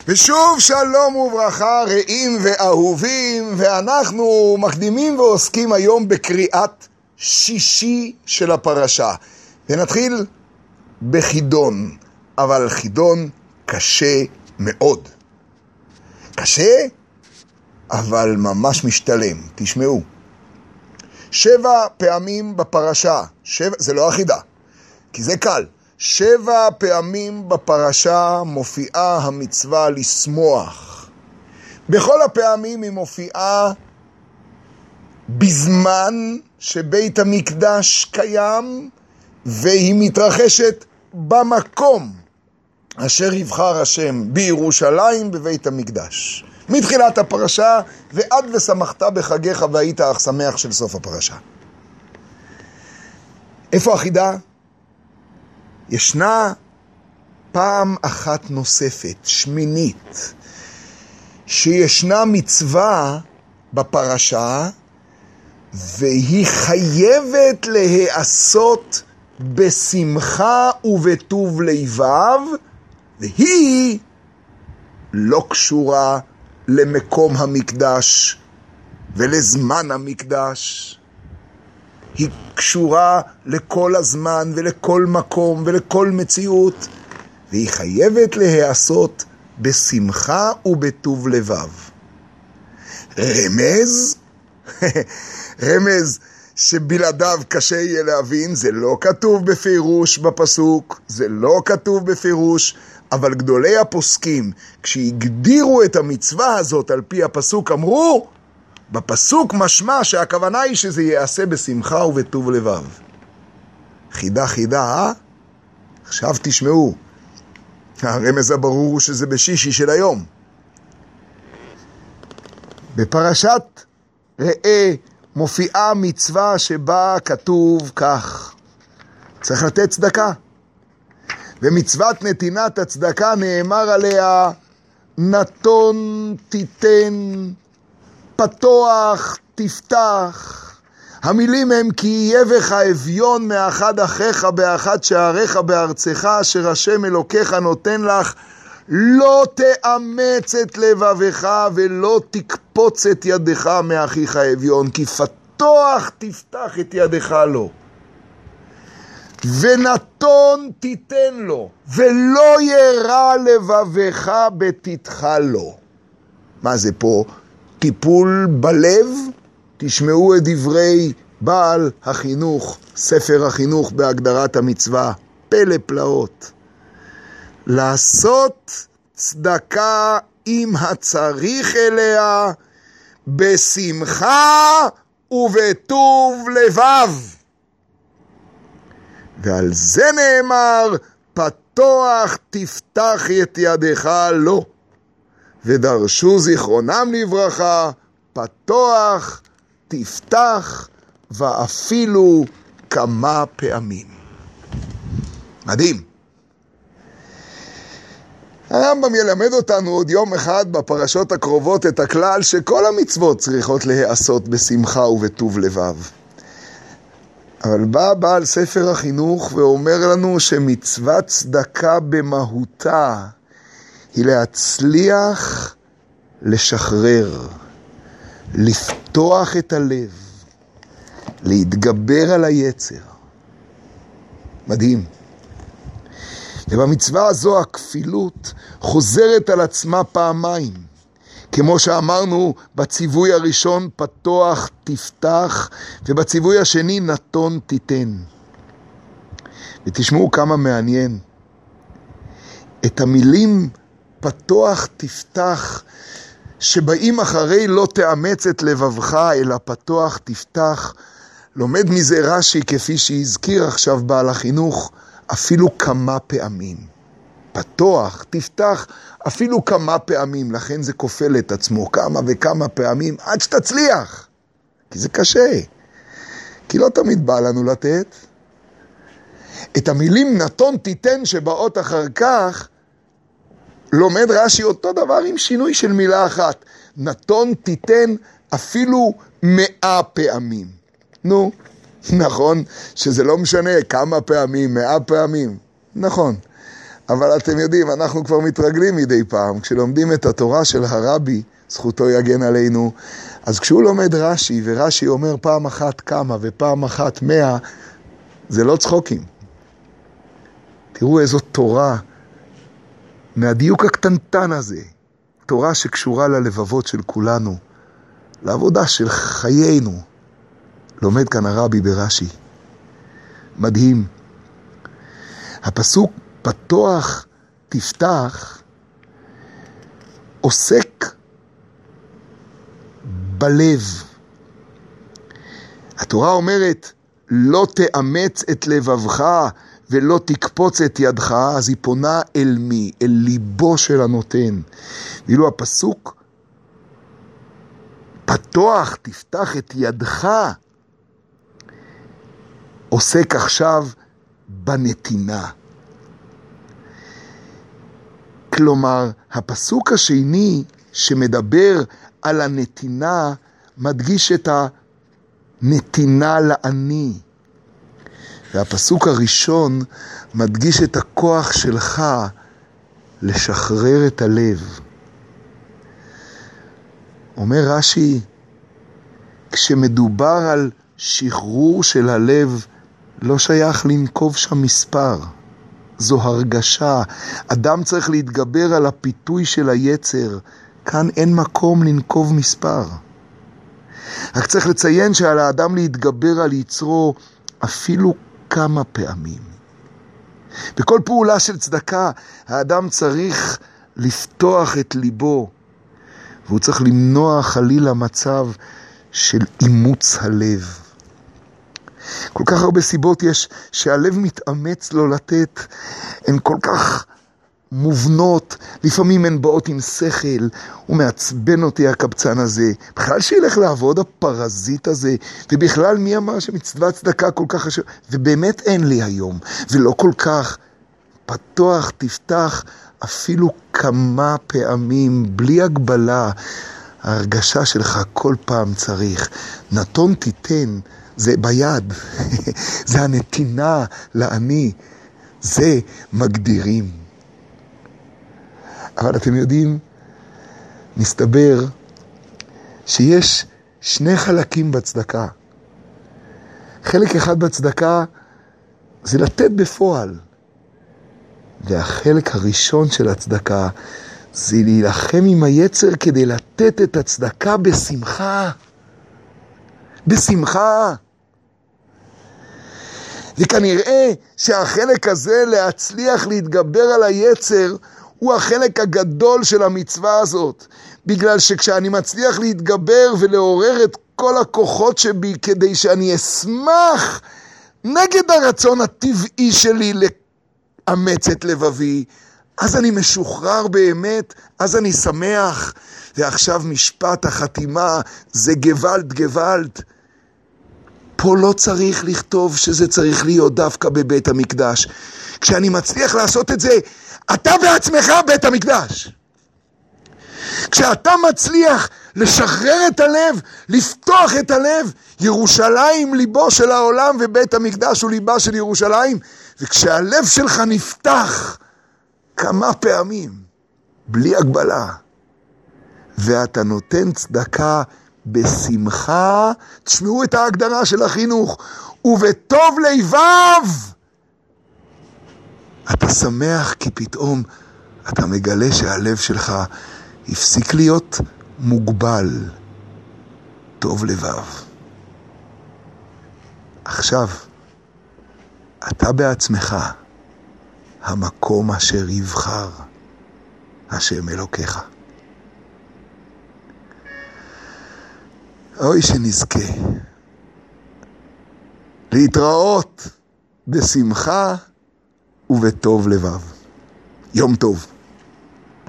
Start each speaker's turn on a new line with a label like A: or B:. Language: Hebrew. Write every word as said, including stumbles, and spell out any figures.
A: ושוב שלום וברכה רעים ואהובים, ואנחנו מקדימים ועוסקים היום בקריאת שישי של הפרשה. ונתחיל בחידון, אבל חידון קשה מאוד. קשה, אבל ממש משתלם. תשמעו. שבע פעמים בפרשה, שבע, זה לא אחידה, כי זה קל. שבע פעמים בפרשה מופיעה המצווה לשמוח. בכל הפעמים היא מופיעה בזמן שבית המקדש קיים, והיא מתרחשת במקום אשר יבחר השם בירושלים בבית המקדש. מתחילת הפרשה ועד ושמחת בחגיך והיית אך שמח של סוף הפרשה. איפה החידה? ישנה פעם אחת נוספת, שמינית, שישנה מצווה בפרשה, והיא חייבת להיעשות בשמחה ובטוב לבב, והיא לא קשורה למקום המקדש ולזמן המקדש. היא קשורה לכל הזמן ולכל מקום ולכל מציאות, והיא חייבת להיעשות בשמחה ובטוב לבב. רמז, רמז שבלעדיו קשה יהיה להבין, זה לא כתוב בפירוש בפסוק, זה לא כתוב בפירוש, אבל גדולי הפוסקים, כשהגדירו את המצווה הזאת על פי הפסוק, אמרו, בפסוק משמע שהכוונה היא שזה יעשה בשמחה ובטוב לבב. חידה חידה, אה? עכשיו תשמעו. הרמז הברור הוא שזה בשישי של היום. בפרשת ראה מופיעה מצווה שבה כתוב כך: צריך לתת צדקה. ומצוות נתינת הצדקה נאמר עליה, נתון תיתן, פתוח תפתח. המילים הם כי יהיה בך אביון מאחד אחיך באחד שעריך בארצך אשר השם אלוקיך נותן לך, לא תאמץ את לבבך ולא תקפוץ את ידך מאחיך אביון, כי פתוח תפתח את ידך לו. ונתון תיתן לו, ולא ירע לבבך בתתך לו. מה זה פה? טיפול בלב? תשמעו את דברי בעל החינוך, ספר החינוך בהגדרת המצווה, פלא פלאות. לעשות צדקה עם הצריך אליה, בשמחה ובטוב לבב. ועל זה נאמר, פתוח תפתח את ידך לו. ודרשו זיכרונם לברכה, פתוח תפתח, ואפילו כמה פעמים. מדהים. הרמב"ם ילמד אותנו עוד יום אחד בפרשות הקרובות את הכלל שכל המצוות צריכות להיעשות בשמחה ובטוב לבב. אבל בא בעל ספר החינוך ואומר לנו שמצוות צדקה במהותה היא להצליח לשחרר, לפתוח את הלב, להתגבר על היצר. מדהים. ובמצווה הזו הכפילות חוזרת על עצמה פעמיים. כמו שאמרנו בציווי הראשון, פתוח תפתח, ובציווי השני, נתון תיתן. ותשמעו כמה מעניין. את המילים פתוח תפתח, שבאים אחרי לא תאמץ את לבבך, אלא פתוח תפתח, לומד מזה רש"י כפי שהזכיר עכשיו בעל החינוך, אפילו כמה פעמים. פתוח, תפתח, אפילו כמה פעמים. לכן זה כופל את עצמו כמה וכמה פעמים עד שתצליח. כי זה קשה. כי לא תמיד בא לנו לתת. את המילים נתון תיתן שבאות אחר כך, לומד רש"י אותו דבר עם שינוי של מילה אחת. נתון תיתן אפילו מאה פעמים. נו, נכון שזה לא משנה כמה פעמים, מאה פעמים. נכון. אבל אתם יודעים, אנחנו כבר מתרגלים מדי פעם, כשלומדים את התורה של הרבי, זכותו יגן עלינו, אז כשהוא לומד רש"י, ורש"י אומר פעם אחת כמה ופעם אחת מאה, זה לא צחוקים. תראו איזו תורה, מהדיוק הקטנטן הזה, תורה שקשורה ללבבות של כולנו, לעבודה של חיינו, לומד כאן הרבי ברש"י. מדהים. הפסוק פתוח תפתח עוסק בלב. התורה אומרת, לא תאמץ את לבבך ולא תקפוץ את ידך, אז היא פונה אל מי? אל ליבו של הנותן. ואילו הפסוק פתוח תפתח את ידך עוסק עכשיו בנתינה. כלומר, הפסוק השני שמדבר על הנתינה מדגיש את הנתינה לעני. והפסוק הראשון מדגיש את הכוח שלך לשחרר את הלב. אומר רש"י, כשמדובר על שחרור של הלב, לא שייך לנקוב שם מספר. זו הרגשה. אדם צריך להתגבר על הפיתוי של היצר. כאן אין מקום לנקוב מספר. רק צריך לציין שעל האדם להתגבר על יצרו אפילו כמה פעמים. בכל פעולה של צדקה, האדם צריך לפתוח את ליבו, והוא צריך למנוע חלילה מצב של אימוץ הלב. כל כך הרבה סיבות יש שהלב מתאמץ לו לתת, הן כל כך מובנות, לפעמים הן באות עם שכל, הוא מעצבן אותי הקבצן הזה, בכלל שילך לעבוד הפרזיט הזה, ובכלל מי אמר שמצוות צדקה כל כך חשוב, ובאמת אין לי היום, ולא כל כך, פתוח תפתח אפילו כמה פעמים, בלי הגבלה, ההרגשה שלך כל פעם צריך, נתון תיתן, זה ביד, זה הנתינה לעני, זה מגדירים. אבל אתם יודעים, מסתבר שיש שני חלקים בצדקה. חלק אחד בצדקה זה לתת בפועל. והחלק הראשון של הצדקה זה להילחם עם היצר כדי לתת את הצדקה בשמחה. בשמחה. וכנראה שהחלק הזה להצליח להתגבר על היצר הוא החלק הגדול של המצווה הזאת. בגלל שכשאני מצליח להתגבר ולעורר את כל הכוחות שבי כדי שאני אשמח נגד הרצון הטבעי שלי לאמץ את לבבי, אז אני משוחרר באמת, אז אני שמח. ועכשיו משפט החתימה זה גוואלד גוואלד. פה לא צריך לכתוב שזה צריך להיות דווקא בבית המקדש. כשאני מצליח לעשות את זה, אתה בעצמך בית המקדש. כשאתה מצליח לשחרר את הלב, לפתוח את הלב, ירושלים ליבו של העולם ובית המקדש הוא ליבה של ירושלים. וכשהלב שלך נפתח כמה פעמים, בלי הגבלה, ואתה נותן צדקה בשמחה, תשמעו את ההגדרה של החינוך, ובטוב ליבב, אתה שמח כי פתאום אתה מגלה שהלב שלך הפסיק להיות מוגבל. טוב לבב. עכשיו, אתה בעצמך המקום אשר יבחר השם אלוקיך. אוי שנזכה להתראות בשמחה ובטוב לבב. יום טוב.